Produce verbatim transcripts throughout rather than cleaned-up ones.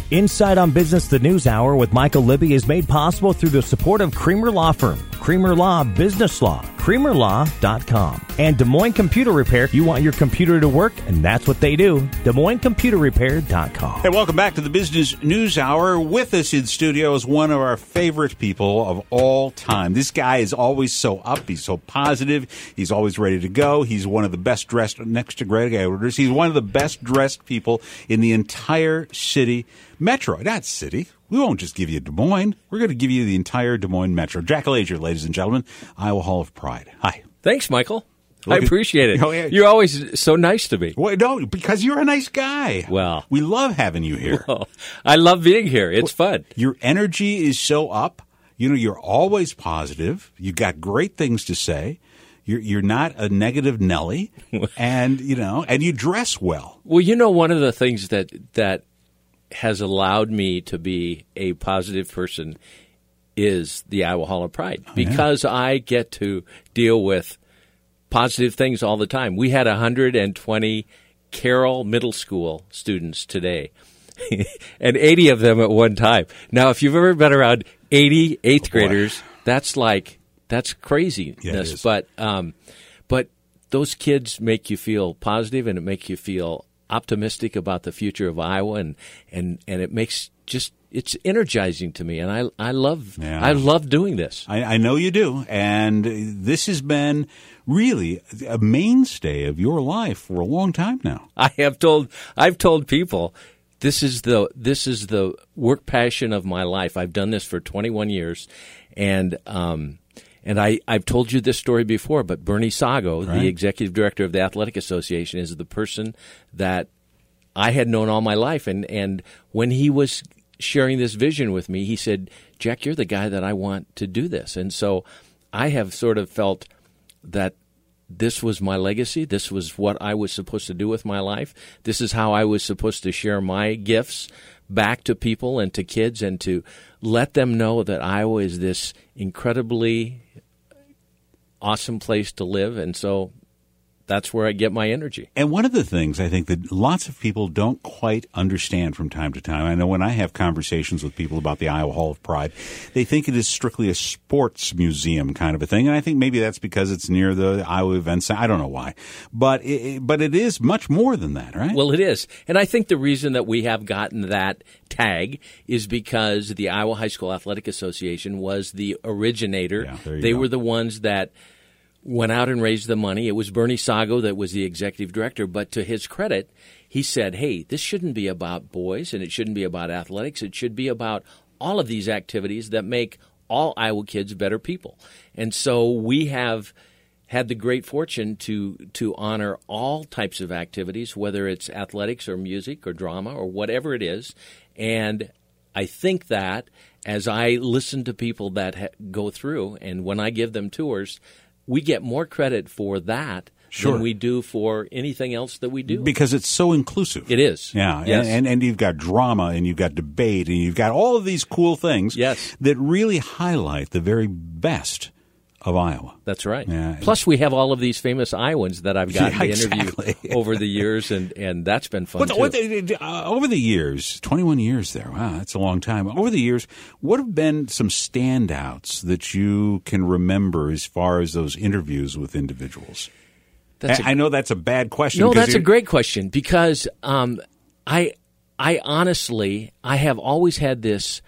Inside on Business, the News Hour with Michael Libby is made possible through the support of Creamer Law Firm, Creamer Law Business Law, creamer law dot com, and Des Moines Computer Repair. You want your computer to work, and that's what they do. Des Moines Computer Repair dot com. Hey, welcome back to the Business News Hour. With us in studio is one of our favorite people of all time. This guy is always so up. He's so positive. He's always ready to go. He's one of the best dressed, next to Greg Edwards. He's one of the best dressed people in the entire city metro. Not city. We won't just give you Des Moines. We're going to give you the entire Des Moines metro. Jack Lazier, ladies and gentlemen, Iowa Hall of Pride. Hi. Thanks, Michael. Look I at, appreciate it. Oh, yeah. You're always so nice to me. Well, no, because you're a nice guy. Well. We love having you here. Well, I love being here. It's well, fun. Your energy is so up. You know, you're always positive. You got great things to say. You're, you're not a negative Nelly. and, you know, and you dress well. Well, you know, one of the things that that has allowed me to be a positive person is the Iowa Hall of Pride, oh, because yeah. I get to deal with positive things all the time. We had one hundred twenty Carroll Middle School students today, and eighty of them at one time. Now, if you've ever been around eighty eighth oh, graders, that's like, that's craziness. Yeah, but, um, but those kids make you feel positive, and it makes you feel optimistic about the future of Iowa, and, and, and it makes just it's energizing to me, and I I love yeah. I love doing this. I, I know you do, and this has been really a mainstay of your life for a long time now. I have told I've told people this is the this is the work passion of my life. I've done this for twenty-one years, and um and I I've told you this story before, but Bernie Sago, right. the executive director of the Athletic Association, is the person that I had known all my life, and and when he was sharing this vision with me, he said, Jack, you're the guy that I want to do this. And so I have sort of felt that this was my legacy. This was what I was supposed to do with my life. This is how I was supposed to share my gifts back to people and to kids, and to let them know that Iowa is this incredibly awesome place to live. And so that's where I get my energy. And one of the things I think that lots of people don't quite understand from time to time, I know when I have conversations with people about the Iowa Hall of Pride, they think it is strictly a sports museum kind of a thing. And I think maybe that's because it's near the Iowa Event Center. I don't know why. But it, but it is much more than that, right? Well, it is. And I think the reason that we have gotten that tag is because the Iowa High School Athletic Association was the originator. Yeah, there you they go. were the ones that went out and raised the money. It was Bernie Sago that was the executive director, but to his credit, he said, hey, this shouldn't be about boys, and it shouldn't be about athletics. It should be about all of these activities that make all Iowa kids better people. And so we have had the great fortune to to honor all types of activities, whether it's athletics or music or drama or whatever it is. And I think that as I listen to people that ha- go through, and when I give them tours, we get more credit for that sure. than we do for anything else that we do. Because it's so inclusive. It is. Yeah. Yes. And, and, and you've got drama, and you've got debate, and you've got all of these cool things yes. that really highlight the very best of Iowa. That's right. Yeah. Plus, we have all of these famous Iowans that I've gotten yeah, to exactly. interview over the years, and, and that's been fun, what, too. What, uh, over the years, twenty-one years there, wow, that's a long time. Over the years, what have been some standouts that you can remember as far as those interviews with individuals? That's I, a, I know that's a bad question. No, that's a great question, because um, I, I honestly, I have always had this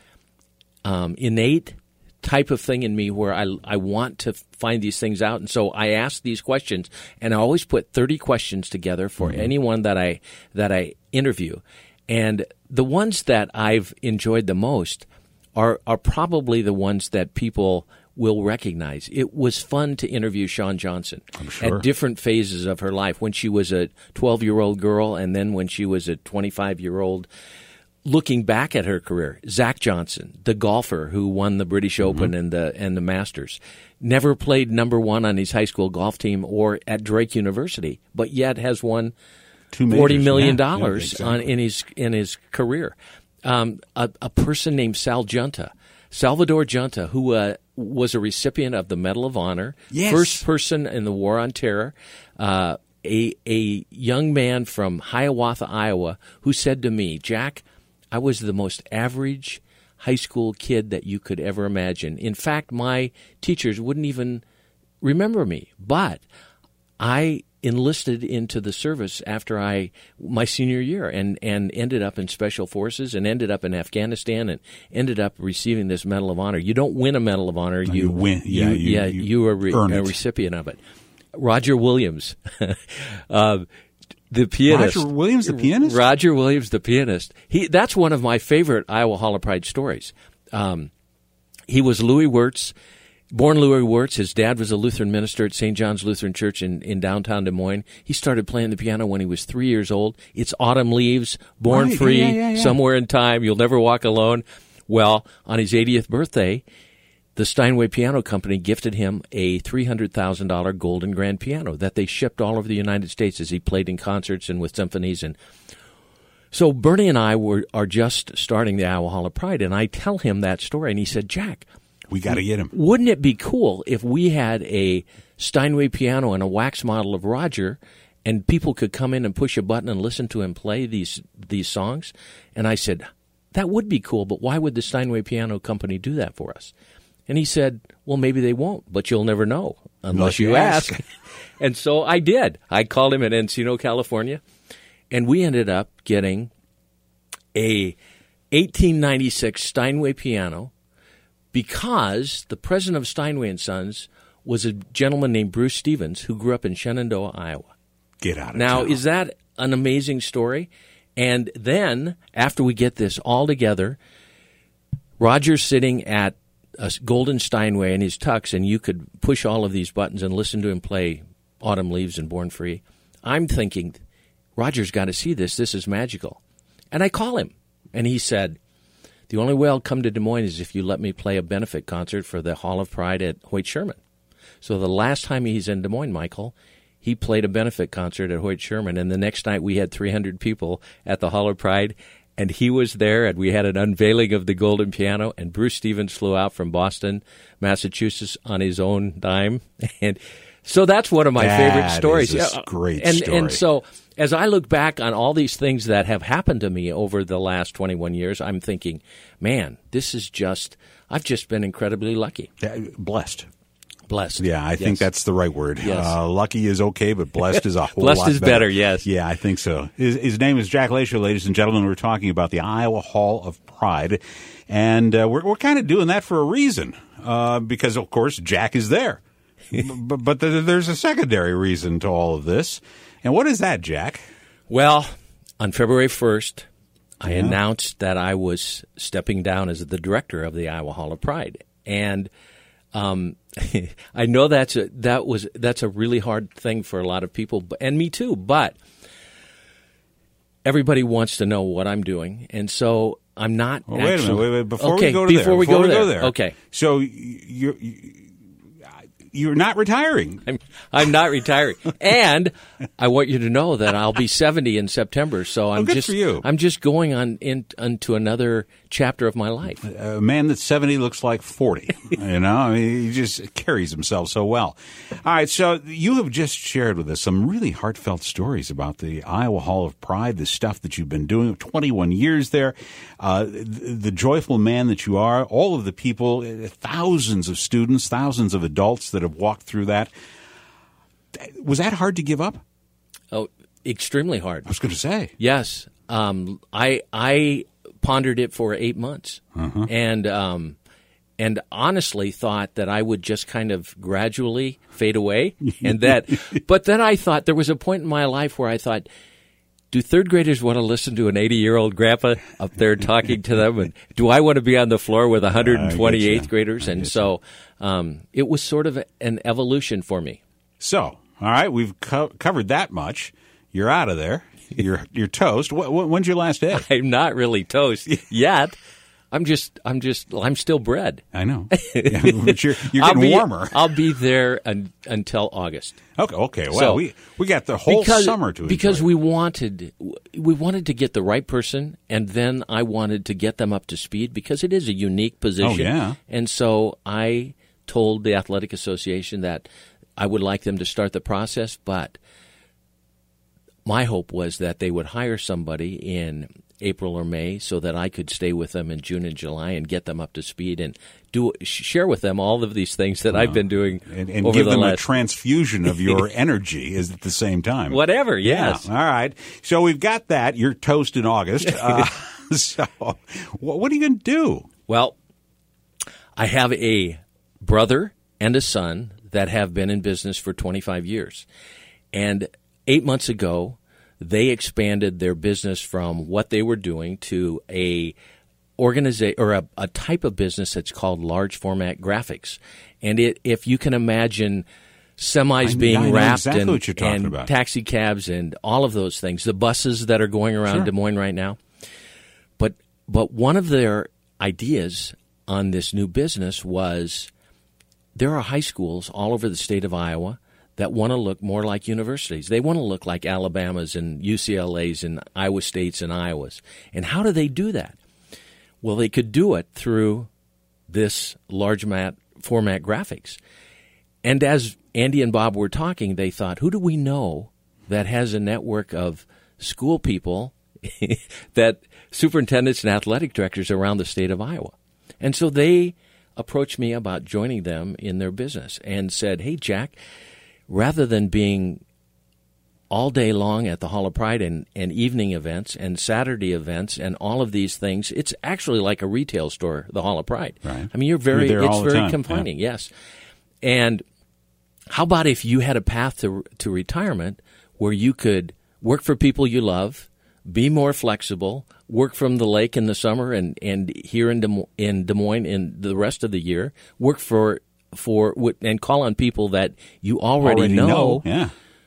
um, innate type of thing in me where I, I want to find these things out. And so I ask these questions, and I always put thirty questions together for mm-hmm. anyone that I that I interview. And the ones that I've enjoyed the most are are probably the ones that people will recognize. It was fun to interview Shawn Johnson I'm sure. at different phases of her life, when she was a twelve-year-old girl, and then when she was a twenty-five-year-old. Looking back at her career, Zach Johnson, the golfer who won the British mm-hmm. Open and the and the Masters, never played number one on his high school golf team or at Drake University, but yet has won forty million dollars yeah, yeah, exactly. on in his in his career. Um, a, a person named Sal Junta, Salvador Junta, who uh, was a recipient of the Medal of Honor, yes. first person in the War on Terror. Uh, a a young man from Hiawatha, Iowa, who said to me, Jack, I was the most average high school kid that you could ever imagine. In fact, my teachers wouldn't even remember me. But I enlisted into the service after I my senior year and, and ended up in Special Forces and ended up in Afghanistan and ended up receiving this Medal of Honor. You don't win a Medal of Honor. No, you, you win. Yeah, you, you, yeah, you, you are re- a recipient of it. Roger Williams, uh, the pianist. Roger Williams, the pianist? Roger Williams, the pianist. He That's one of my favorite Iowa Hall of Pride stories. Um, he was Louis Wirtz. Born Louis Wirtz, his dad was a Lutheran minister at Saint John's Lutheran Church in, in downtown Des Moines. He started playing the piano when he was three years old. It's Autumn Leaves, Born right. Free, yeah, yeah, yeah. Somewhere in Time, You'll Never Walk Alone. Well, on his eightieth birthday, the Steinway Piano Company gifted him a three hundred thousand dollars golden grand piano that they shipped all over the United States as he played in concerts and with symphonies. And so Bernie and I were are just starting the Iowa Hall of Pride, and I tell him that story, and he said, Jack, we got to get him. Wouldn't it be cool if we had a Steinway piano and a wax model of Roger, and people could come in and push a button and listen to him play these these songs? And I said, that would be cool, but why would the Steinway Piano Company do that for us? And he said, well, maybe they won't, but you'll never know unless, unless you ask. ask. And so I did. I called him in Encino, California, and we ended up getting a eighteen ninety-six Steinway piano because the president of Steinway and Sons was a gentleman named Bruce Stevens who grew up in Shenandoah, Iowa. Get out of now, town. Is that an amazing story? And then, after we get this all together, Roger's sitting at a golden Steinway in his tux, and you could push all of these buttons and listen to him play Autumn Leaves and Born Free. I'm thinking, Roger's got to see this. This is magical. And I call him, and he said, the only way I'll come to Des Moines is if you let me play a benefit concert for the Hall of Pride at Hoyt Sherman. So the last time he's in Des Moines, Michael, he played a benefit concert at Hoyt Sherman, and the next night we had three hundred people at the Hall of Pride, and he was there, and we had an unveiling of the golden piano, and Bruce Stevens flew out from Boston, Massachusetts on his own dime. And so that's one of my that favorite stories. Is a great and, story. And so as I look back on all these things that have happened to me over the last twenty-one years, I'm thinking, man, this is just, I've just been incredibly lucky. Yeah, blessed. Blessed. Yeah, I yes. think that's the right word. Yes. Uh, lucky is okay, but blessed is a whole blessed lot is better. better, yes. Yeah, I think so. His, his name is Jack Lasher, ladies and gentlemen. We're talking about the Iowa Hall of Pride, and uh, we're, we're kind of doing that for a reason, uh, because, of course, Jack is there. but but there's a secondary reason to all of this. And what is that, Jack? Well, on February first, I Yeah. announced that I was stepping down as the director of the Iowa Hall of Pride. And um, I know that's a, that was that's a really hard thing for a lot of people, and me too, but everybody wants to know what I'm doing, and so I'm not Well, actually... wait a minute. Wait, wait, before okay, we go to before there. We before go we go there. there. Okay. So you're, you're not retiring. I'm, I'm not retiring, and I want you to know that I'll be seventy in September. So I'm good just for you. I'm just going on in, into another chapter of my life. A man that's seventy looks like forty. You know, I mean, he just carries himself so well. All right, so you have just shared with us some really heartfelt stories about the Iowa Hall of Pride, the stuff that you've been doing, twenty-one years there, uh, the, the joyful man that you are, all of the people, thousands of students, thousands of adults that have walked through that. Was that hard to give up? Oh, extremely hard. I was going to say. Yes, um, I I pondered it for eight months, Uh-huh. and um, and honestly thought that I would just kind of gradually fade away, and that. But then I thought there was a point in my life where I thought, do third graders want to listen to an eighty-year-old grandpa up there talking to them? And do I want to be on the floor with one hundred twenty eighth graders? And so um, it was sort of an evolution for me. So, all right, we've co- covered that much. You're out of there. You're you're toast. Wh- wh- when's your last day? I'm not really toast yet. I'm just, I'm just, I'm still bread. I know. Yeah, but you're you're I'll getting be, warmer. I'll be there un, until August. Okay. Okay. Well, So, we we got the whole because, summer to enjoy. because we wanted we wanted to get the right person, and then I wanted to get them up to speed because it is a unique position. Oh, yeah. And so I told the Athletic Association that I would like them to start the process, but my hope was that they would hire somebody in April or May so that I could stay with them in June and July and get them up to speed and do share with them all of these things that wow. I've been doing and, and over give the them last... a transfusion of your energy is at the same time. Whatever, yes. Yeah. All right. So we've got that. You're toast in August. Uh, so what are you going to do? Well, I have a brother and a son that have been in business for twenty-five years. And eight months ago, they expanded their business from what they were doing to a organiza- or a, a type of business that's called large format graphics. And it, if you can imagine semis I, being I know wrapped exactly and, what you're talking and about. taxi cabs and all of those things, the buses that are going around Sure. Des Moines right now. But but one of their ideas on this new business was there are high schools all over the state of Iowa that want to look more like universities. They want to look like Alabamas and U C L A's and Iowa States and Iowas. And how do they do that? Well, they could do it through this large mat format graphics. And as Andy and Bob were talking, they thought, who do we know that has a network of school people that superintendents and athletic directors around the state of Iowa? And so they approached me about joining them in their business and said, hey, Jack, rather than being all day long at the Hall of Pride and, and evening events and Saturday events and all of these things, it's actually like a retail store, the Hall of Pride. Right. I mean, you're very, you're it's very time. confining, yeah. yes. And how about if you had a path to to retirement where you could work for people you love, be more flexible, work from the lake in the summer and, and here in Des Moines, in Des Moines in the rest of the year, work for for and call on people that you already, already know. know. Yeah.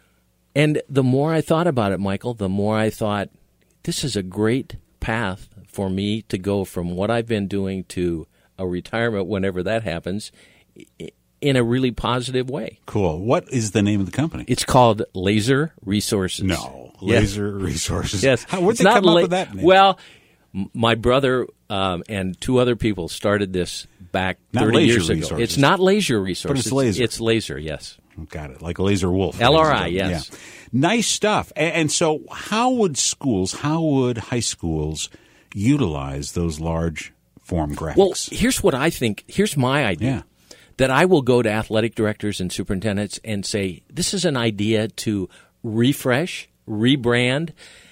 And the more I thought about it, Michael, the more I thought this is a great path for me to go from what I've been doing to a retirement whenever that happens in a really positive way. Cool. What is the name of the company? It's called Laser Resources. No, Yes. Laser Resources. Yes. How, where'd It's they not come up la- with that name? Well, m- my brother um, and two other people started this back Not thirty Laser years ago. Resources. It's not Laser Resources. But it's Laser. It's Laser, yes. Got it. Like a laser wolf. L R I, yes. Yeah. Nice stuff. And, and so how would schools, how would high schools utilize those large form graphics? Well, here's what I think. Here's my idea. Yeah. That I will go to athletic directors and superintendents and say, this is an idea to refresh, rebrand,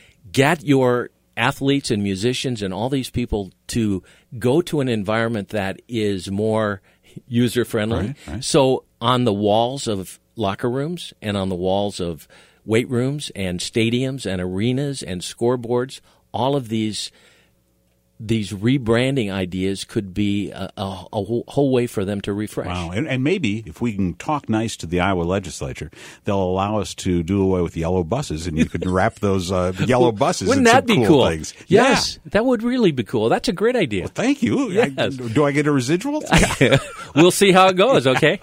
get your athletes and musicians and all these people to go to an environment that is more user-friendly. Right, right. So on the walls of locker rooms and on the walls of weight rooms and stadiums and arenas and scoreboards, all of these these rebranding ideas could be a, a, a whole way for them to refresh. Wow. And, and maybe if we can talk nice to the Iowa legislature, they'll allow us to do away with yellow buses, and you could wrap those uh, yellow buses Wouldn't in that some be cool cool? things. Yes, that would really be cool. That's a great idea. Well, thank you. Yes. I, do I get a residual? We'll see how it goes, okay?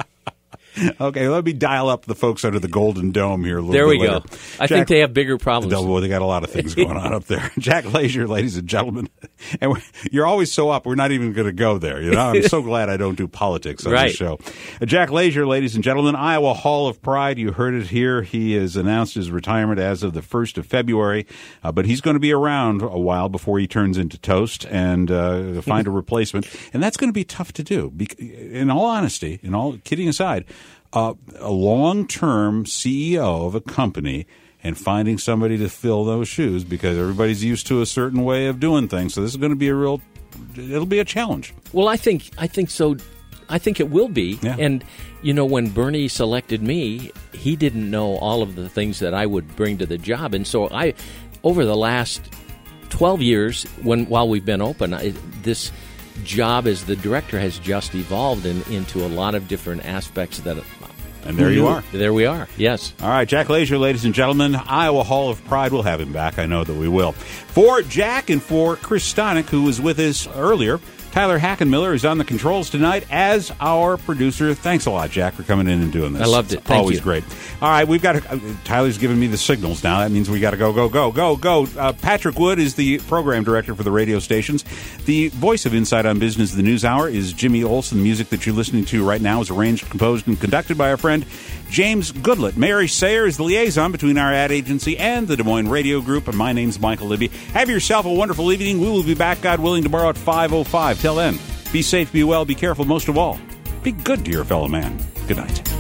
Okay, let me dial up the folks under the Golden Dome here a little There bit we later. go. I Jack, think they have bigger problems. Well, they got a lot of things going on up there. Jack Lazier, ladies and gentlemen. And we're, you're always so up, we're not even going to go there. You know, I'm so glad I don't do politics on Right. this show. Uh, Jack Lazier, ladies and gentlemen, Iowa Hall of Pride. You heard it here. He has announced his retirement as of the first of February, uh, but he's going to be around a while before he turns into toast and uh, find a replacement. And that's going to be tough to do. Bec- in all honesty, in all kidding aside, Uh, a long-term C E O of a company and finding somebody to fill those shoes because everybody's used to a certain way of doing things. So this is going to be a real, it'll be a challenge. Well, I think I think so. I think it will be. Yeah. And, you know, when Bernie selected me, he didn't know all of the things that I would bring to the job. And so I, over the last twelve years, when while we've been open, I, this job as the director has just evolved in, into a lot of different aspects that. And there you are. There we are. Yes. All right, Jack Lazier, ladies and gentlemen, Iowa Hall of Pride. We'll have him back. I know that we will. For Jack and for Chris Stonick, who was with us earlier, Tyler Hackenmiller is on the controls tonight as our producer. Thanks a lot, Jack, for coming in and doing this. I loved it. It's Thank always you. great. All right, we've got to, uh, Tyler's giving me the signals now. That means we got to go, go, go, go, go. Uh, Patrick Wood is the program director for the radio stations. The voice of Inside on Business, the News Hour, is Jimmy Olsen. The music that you're listening to right now is arranged, composed, and conducted by our friend James Goodlett. Mary Sayer is the liaison between our ad agency and the Des Moines Radio Group, and my name's Michael Libby. Have yourself a wonderful evening. We will be back, God willing, tomorrow at five oh five. Till then, be safe, be well, be careful, most of all, be good to your fellow man. Good night.